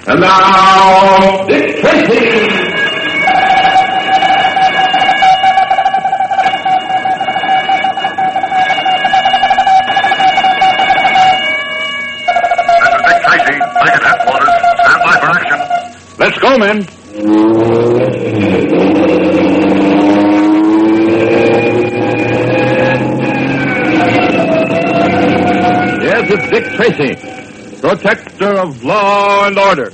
And now, Dick Tracy! Let's go, men. Yes, it's Dick Tracy, protector of law and order.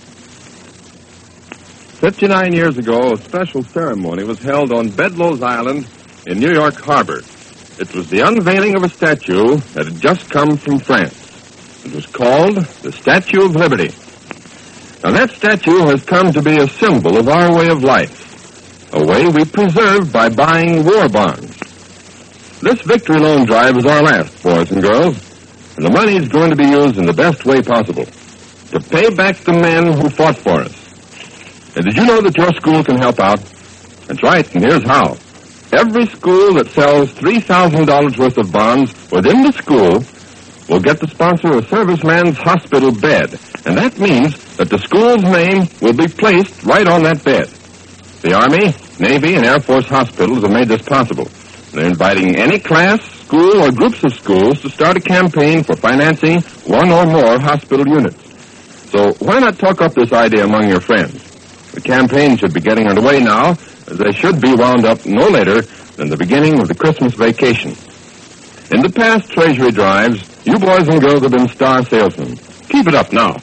59 years ago, a special ceremony was held on Bedloes Island in New York Harbor. It was the unveiling of a statue that had just come from France. It was called the Statue of Liberty. Now, that statue has come to be a symbol of our way of life, a way we preserve by buying war bonds. This victory loan drive is our last, boys and girls, and the money is going to be used in the best way possible to pay back the men who fought for us. And did you know that your school can help out? That's right, and here's how. Every school that sells $3,000 worth of bonds within the school will get to sponsor a serviceman's hospital bed. And that means that the school's name will be placed right on that bed. The Army, Navy, and Air Force hospitals have made this possible. They're inviting any class, school, or groups of schools to start a campaign for financing one or more hospital units. So why not talk up this idea among your friends? The campaign should be getting underway now, as they should be wound up no later than the beginning of the Christmas vacation. In the past Treasury drives, you boys and girls have been star salesmen. Keep it up now.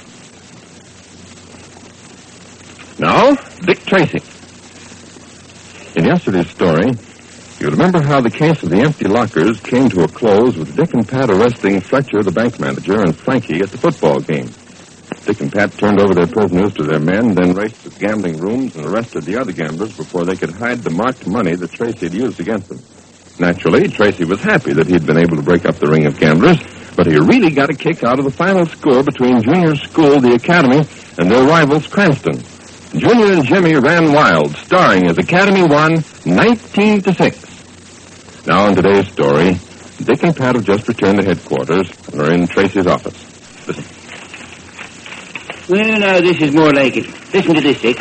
Now, Dick Tracy. In yesterday's story, you remember how the case of the empty lockers came to a close with Dick and Pat arresting Fletcher, the bank manager, and Frankie at the football game. Dick and Pat turned over their prisoners to their men, then raced to the gambling rooms and arrested the other gamblers before they could hide the marked money that Tracy had used against them. Naturally, Tracy was happy that he'd been able to break up the ring of gamblers, but he really got a kick out of the final score between Junior School, the Academy, and their rivals, Cranston. Junior and Jimmy ran wild, starring as Academy won 19-6. Now, in today's story, Dick and Pat have just returned to headquarters and are in Tracy's office. Listen. Well, now, this is more like it. Listen to this, Dick.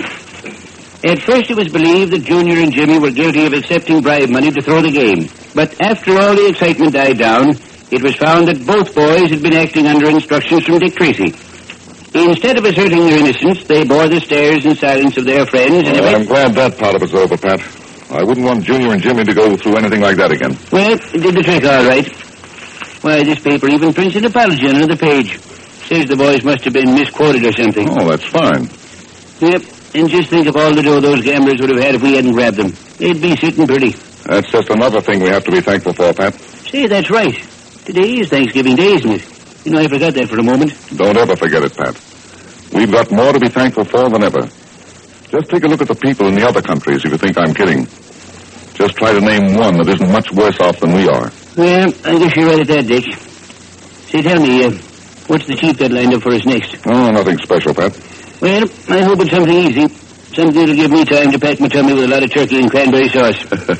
At first it was believed that Junior and Jimmy were guilty of accepting bribe money to throw the game. But after all the excitement died down, it was found that both boys had been acting under instructions from Dick Tracy. Instead of asserting their innocence, they bore the stares and silence of their friends. And I'm glad that part of it's over, Pat. I wouldn't want Junior and Jimmy to go through anything like that again. Well, it did the trick all right. Why, this paper even prints an apology on another page. Says the boys must have been misquoted or something. Oh, that's fine. Yep, and just think of all the dough those gamblers would have had if we hadn't grabbed them. They'd be sitting pretty. That's just another thing we have to be thankful for, Pat. Say, that's right. Today is Thanksgiving Day, isn't it? You know, I forgot that for a moment. Don't ever forget it, Pat. We've got more to be thankful for than ever. Just take a look at the people in the other countries if you think I'm kidding. Just try to name one that isn't much worse off than we are. Well, I guess you're right at that, Dick. Say, tell me, what's the chief got lined up for us next? Oh, nothing special, Pat. Well, I hope it's something easy. Something that'll give me time to pack my tummy with a lot of turkey and cranberry sauce.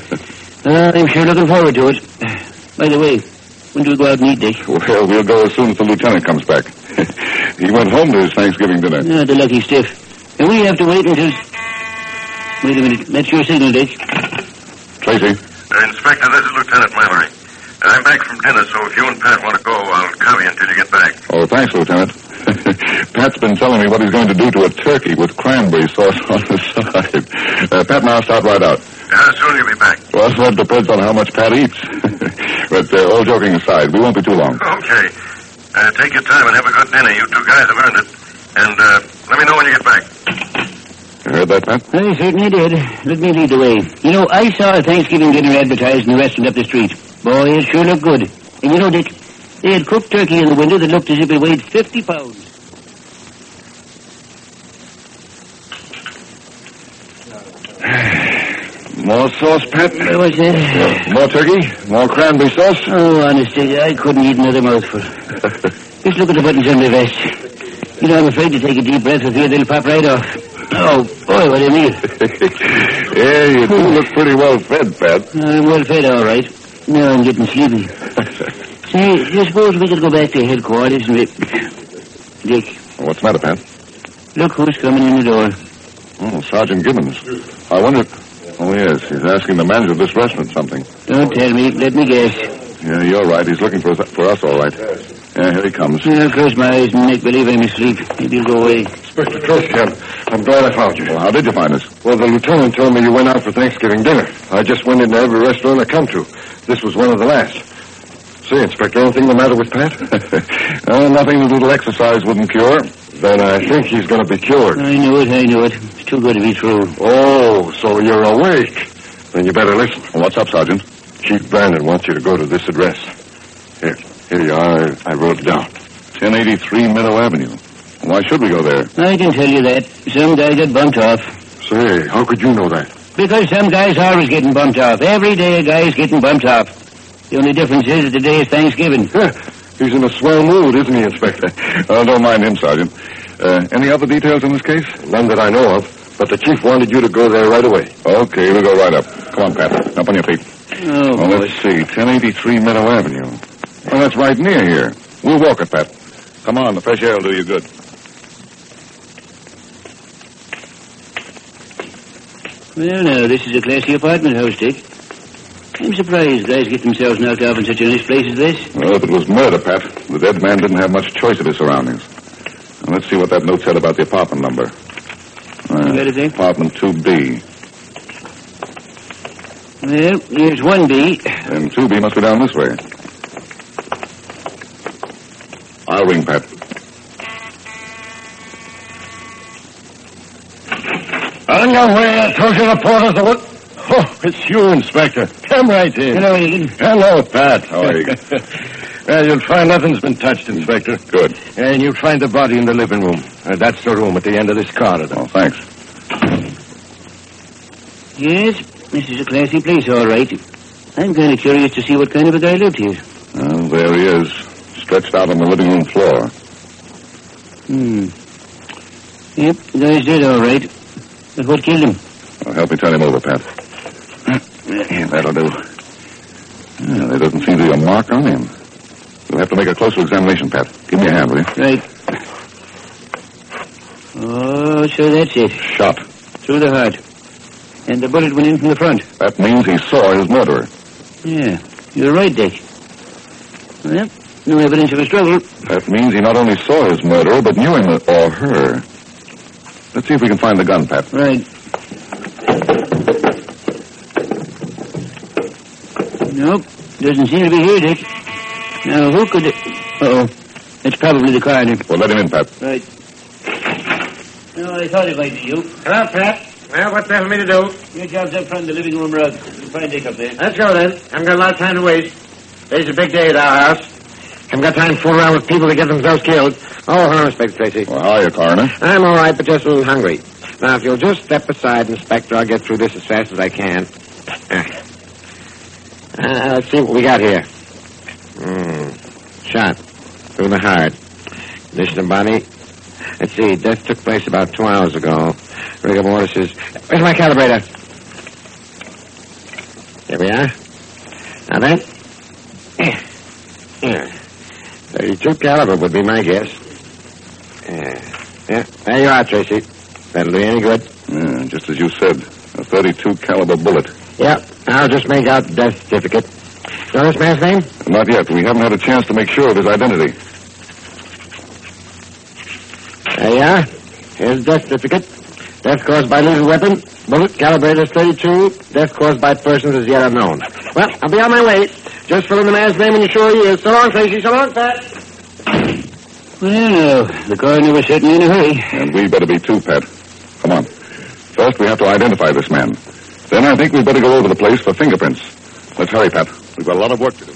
I'm sure looking forward to it. By the way, when do we go out and eat, Dick? Well, we'll go as soon as the lieutenant comes back. He went home to his Thanksgiving dinner. Oh, the lucky stiff. And we have to wait until... Wait a minute. That's your signal, Dick. Tracy. Inspector, this is Lieutenant Mallory. I'm back from dinner, so if you and Pat want to go, I'll cover you until you get back. Oh, thanks, Lieutenant. Pat's been telling me what he's going to do to a turkey with cranberry sauce on the side. Pat and I'll start right out. How soon you'll be back? Well, that depends on how much Pat eats. But all joking aside, we won't be too long. Okay. Take your time and have a good dinner. You two guys have earned it. And let me know when you get back. You heard that, Pat? I certainly did. Let me lead the way. You know, I saw a Thanksgiving dinner advertised in the restaurant up the street. Boy, it sure looked good. And you know, Dick, they had cooked turkey in the window that looked as if it weighed 50 pounds. More sauce, Pat? What's that? More turkey? More cranberry sauce? Oh, honestly, I couldn't eat another mouthful. Just look at the buttons on my vest. You know, I'm afraid to take a deep breath with fear they'll pop right off. Oh, boy, what do you mean? Yeah, you do look pretty well fed, Pat. I'm well fed, all right. Now I'm getting sleepy. Say, do you suppose we could go back to headquarters and... Dick. What's the matter, Pat? Look who's coming in the door. Oh, Sergeant Gibbons. I wonder... Oh, yes, he's asking the manager of this restaurant something. Don't tell me. Let me guess. Yeah, you're right. He's looking for us, all right. Yeah, here he comes. I'll close my eyes and make believe I'm asleep. Maybe he'll go away. Inspector Tracy, I'm glad I found you. Well, how did you find us? Well, the lieutenant told me you went out for Thanksgiving dinner. I just went into every restaurant I come to. This was one of the last. Say, Inspector, anything the matter with Pat? Nothing a little exercise wouldn't cure. Then I think he's going to be cured. I knew it. It's too good to be true. Oh, so you're awake. Then you better listen. Well, what's up, Sergeant? Chief Brandon wants you to go to this address. Here you are. I wrote it down. 1083 Meadow Avenue. Why should we go there? I can tell you that. Some guy got bumped off. Say, how could you know that? Because some guy's always getting bumped off. Every day a guy's getting bumped off. The only difference is that today is Thanksgiving. He's in a swell mood, isn't he, Inspector? Oh, don't mind him, Sergeant. Any other details in this case? None that I know of, but the chief wanted you to go there right away. Okay, we'll go right up. Come on, Pat. Up on your feet. Oh, well, let's see. 1083 Meadow Avenue. Well, that's right near here. We'll walk it, Pat. Come on, the fresh air will do you good. Well, now, this is a classy apartment house, Dick. I'm surprised guys get themselves knocked off in such a nice place as this. Well, if it was murder, Pat, the dead man didn't have much choice of his surroundings. Now, let's see what that note said about the apartment number. Got it, Dick? Apartment 2B. Well, here's 1B. And 2B must be down this way. I'll ring, Pat. On your way, I told you the porters of it. Oh, it's you, Inspector. Come right in. Hello, Egan. Hello, Pat. How are you? Well, you'll find nothing's been touched, Inspector. Good. And you'll find the body in the living room. That's the room at the end of this corridor. Oh, thanks. Yes, this is a classy place, all right. I'm kind of curious to see what kind of a guy lived here. Well, there he is, stretched out on the living room floor. Yep, the guy's dead, all right. But what killed him? Well, help me turn him over, Pat. Yeah, that'll do. Yeah, there doesn't seem to be a mark on him. We'll have to make a closer examination, Pat. Give me a hand, will you? Right. Oh, so that's it. Shot. Through the heart. And the bullet went in from the front. That means he saw his murderer. Yeah, you're right, Dick. Well, no evidence of a struggle. That means he not only saw his murderer, but knew him or her. Let's see if we can find the gun, Pat. Right. Nope, doesn't seem to be here, Dick. Now, who could... Uh-oh, it's probably the coroner. Well, let him in, Pat. Right. No, I thought it might be you. Hello, Pat. Well, what the hell me to do? Your job's up front, the living room rug. You'll find Dick up there. Let's go, then. Haven't got a lot of time to waste. Today's a big day at our house. Haven't got time to fool around with people to get themselves killed. Oh, hello, Inspector Tracy. Well, how are you, coroner? I'm all right, but just a little hungry. Now, if you'll just step aside, Inspector, I'll get through this as fast as I can. Let's see what we got here. Shot through the heart. Condition of body. Let's see, death took place about 2 hours ago. Rigor mortis is... Where's my calibrator? Here we are. Now then. Yeah. 32 caliber would be my guess. Yeah, there you are, Tracy. That'll do you any good. Yeah, just as you said. A 32 caliber bullet. Yeah, I'll just make out the death certificate. You know this man's name? Not yet. We haven't had a chance to make sure of his identity. There you are. Here's the death certificate. Death caused by lethal weapon. Bullet calibrated 32. Death caused by persons as yet unknown. Well, I'll be on my way. Just fill in the man's name and you're sure he is. So long, Tracy. So long, Pat. Well, the coroner was certainly in a hurry. And we better be too, Pat. Come on. First, we have to identify this man. Then I think we'd better go over the place for fingerprints. Let's hurry, Pat. We've got a lot of work to do.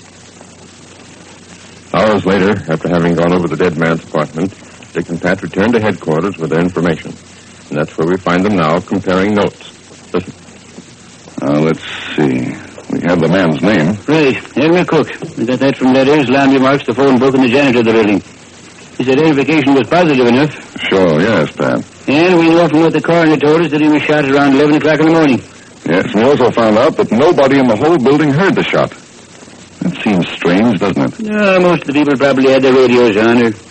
Hours later, after having gone over the dead man's apartment, Dick and Pat returned to headquarters with their information. And that's where we find them now, comparing notes. Listen. Let's see. We have the man's name. Right, Elmer Cook. We got that from letters, landmarks, the phone book, and the janitor of the building. His identification was positive enough. Sure, yes, Pat. And we know from what the coroner told us that he was shot around 11 o'clock in the morning. Yes, we also found out that nobody in the whole building heard the shot. That seems strange, doesn't it? Most of the people probably had their radios on or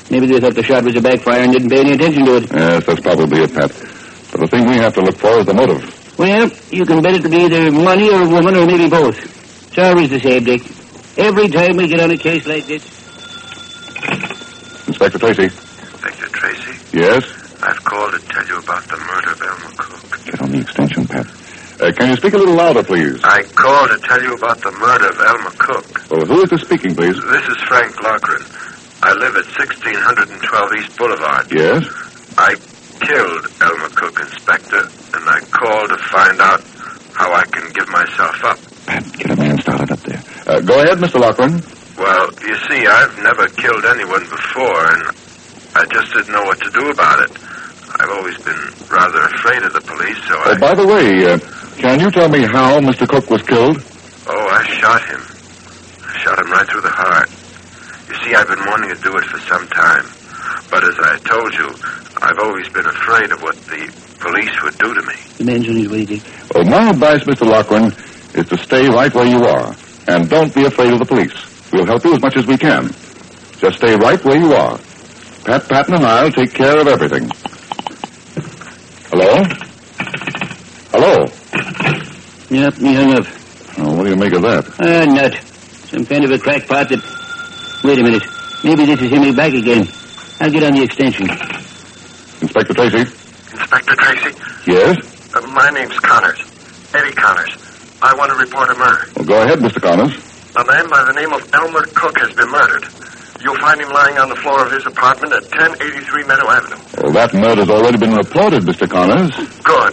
Maybe they thought the shot was a backfire and didn't pay any attention to it. Yes, that's probably it, Pat. But the thing we have to look for is the motive. Well, you can bet it to be either money or a woman or maybe both. It's always the same, Dick. Every time we get on a case like this. Inspector Tracy. Inspector Tracy? Yes? I've called to tell you about the murder of Elmer Cook. Get on the extension, Pat. Can you speak a little louder, please? I called to tell you about the murder of Elmer Cook. Well, who is this speaking, please? This is Frank Loughran. I live at 1612 East Boulevard. Yes? I killed Elmer Cook, Inspector, and I called to find out how I can give myself up. Pat, get a man started up there. Go ahead, Mr. Loughran. Well, you see, I've never killed anyone before, and I just didn't know what to do about it. I've always been rather afraid of the police, so I... By the way, can you tell me how Mr. Cook was killed? Oh, I shot him. I shot him right through the heart. You see, I've been wanting to do it for some time. But as I told you, I've always been afraid of what the police would do to me. The man's on his way, Dick. Well, my advice, Mr. Loughran, is to stay right where you are. And don't be afraid of the police. We'll help you as much as we can. Just stay right where you are. Pat Patton and I'll take care of everything. Hello? Hello? Yep, he hung up. Oh, what do you make of that? Nut. Some kind of a crackpot that... Wait a minute. Maybe this is him back again. I'll get on the extension. Inspector Tracy? Inspector Tracy? Yes? My name's Connors. Eddie Connors. I want to report a murder. Well, go ahead, Mr. Connors. A man by the name of Elmer Cook has been murdered. You'll find him lying on the floor of his apartment at 1083 Meadow Avenue. Well, that murder's already been reported, Mr. Connors. Good.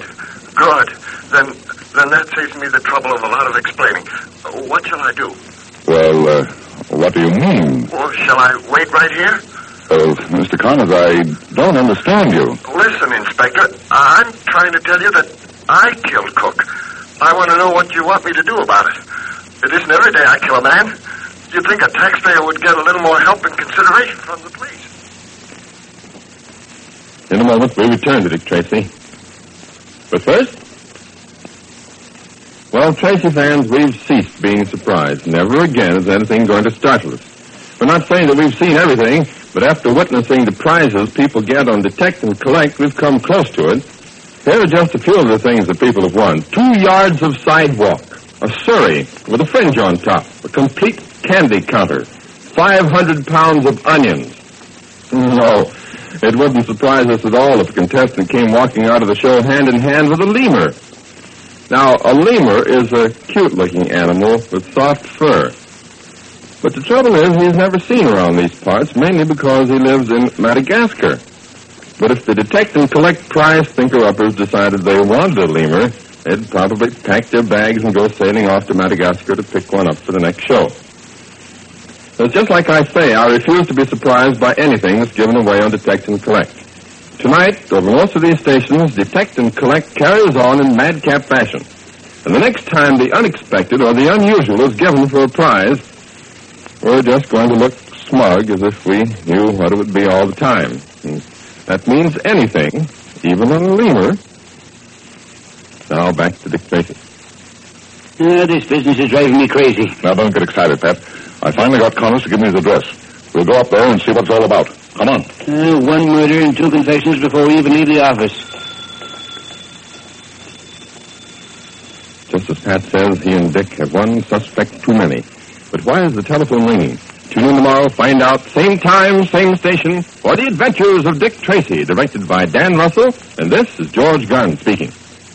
Then that saves me the trouble of a lot of explaining. What shall I do? Well, what do you mean? Well, shall I wait right here? Mr. Connors, I don't understand you. Listen, Inspector, I'm trying to tell you that I killed Cook. I want to know what you want me to do about it. It isn't every day I kill a man. You'd think a taxpayer would get a little more help and consideration from the police. In a moment, we return to Dick Tracy. But first... Well, Tracy fans, we've ceased being surprised. Never again is anything going to startle us. We're not saying that we've seen everything, but after witnessing the prizes people get on Detect and Collect, we've come close to it. Here are just a few of the things that people have won. 2 yards of sidewalk, a Surrey with a fringe on top, a complete candy counter, 500 pounds of onions. No, it wouldn't surprise us at all if a contestant came walking out of the show hand in hand with a lemur. Now, a lemur is a cute-looking animal with soft fur. But the trouble is he's never seen around these parts, mainly because he lives in Madagascar. But if the Detect and Collect prize thinker-uppers decided they wanted a lemur, they'd probably pack their bags and go sailing off to Madagascar to pick one up for the next show. So just like I say, I refuse to be surprised by anything that's given away on Detect and Collect. Tonight, over most of these stations, Detect and Collect carries on in madcap fashion. And the next time the unexpected or the unusual is given for a prize, we're just going to look smug as if we knew what it would be all the time. And that means anything, even a lemur. Now back to Dick Tracy. This business is driving me crazy. Now, don't get excited, Pat. I finally got Connors to give me his address. We'll go up there and see what it's all about. Come on. 1 murder and 2 confessions before we even leave the office. Just as Pat says, he and Dick have one suspect too many. But why is the telephone ringing? Tune in tomorrow, find out, same time, same station, for The Adventures of Dick Tracy, directed by Dan Russell, and this is George Gunn speaking.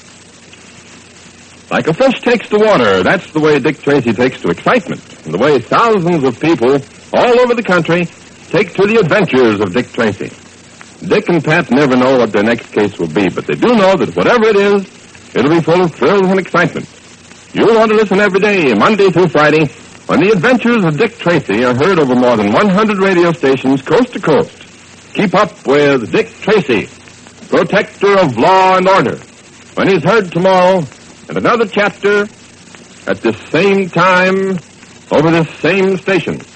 Like a fish takes to water, that's the way Dick Tracy takes to excitement, and the way thousands of people all over the country take to the adventures of Dick Tracy. Dick and Pat never know what their next case will be, but they do know that whatever it is, it'll be full of thrills and excitement. You'll want to listen every day, Monday through Friday, when the adventures of Dick Tracy are heard over more than 100 radio stations coast to coast. Keep up with Dick Tracy, protector of law and order, when he's heard tomorrow in another chapter at this same time over this same station.